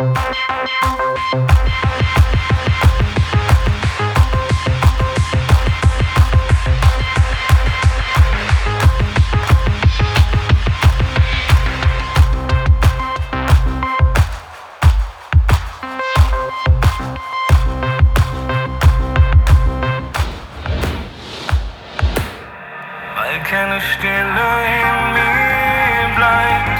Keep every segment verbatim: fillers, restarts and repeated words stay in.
Weil keine Stille in mir bleibt.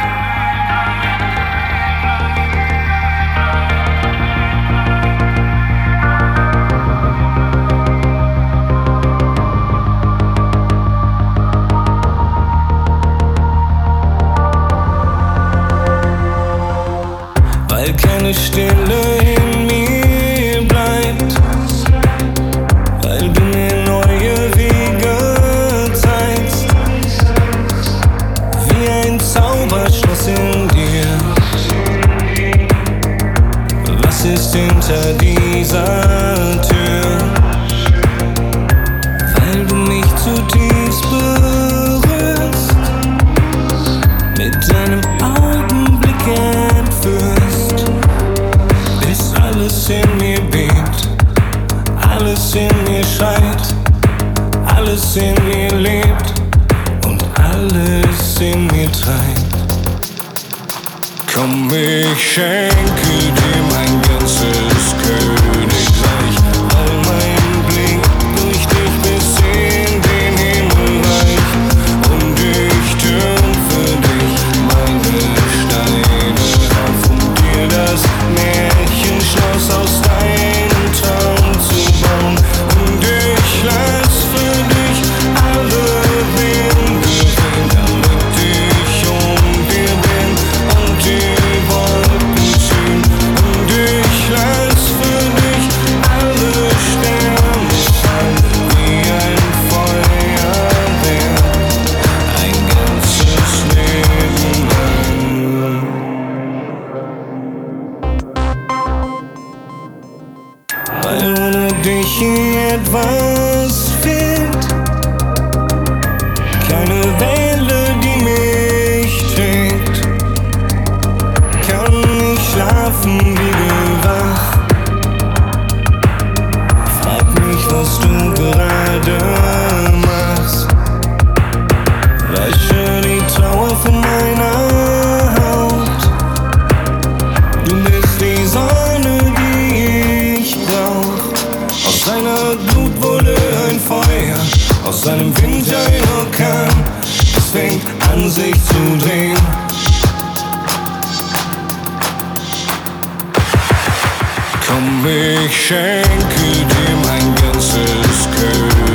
Weil keine Stille in mir bleibt. Weil du mir neue Wege zeigst. Wie ein Zauberschloss in dir. Was ist hinter dieser Tür? Weil du mich zutiefst berührst. Mit deinem Augenblick entführst. Bis alles in mir bebt. Alles in mir schreit. Alles in mir lebt. Und alles in mir treibt. Komm, ich schenke dir mein ganzes Königreich, weil mein Blick durch dich bis in den Himmel reicht. Und ich türm für dich meine Steine auf, um dir das Märchenschloss aus deinem Traum zu bauen. Und ich lass für dich alle Winde wehen, damit ich um dir bin und die Wolken ziehen. Und ich lass für dich alle Sterne fallen, wie ein Feuerwerk, ein ganzes Leben lang. Weil ohne dich hier etwas fehlt. Keine Welle, die mich trägt. Kann nicht schlafen, liege wach. Frag mich, was du gerade machst. Wäsche die Trauer von meiner Haut. Du bist die Sonne, die ich brauch. Aus seiner Glut wurde ein Feuer, aus seinem Wind ein Orkan. Es fängt an, sich zu drehen. Komm, ich schenke dir mein ganzes Königreich.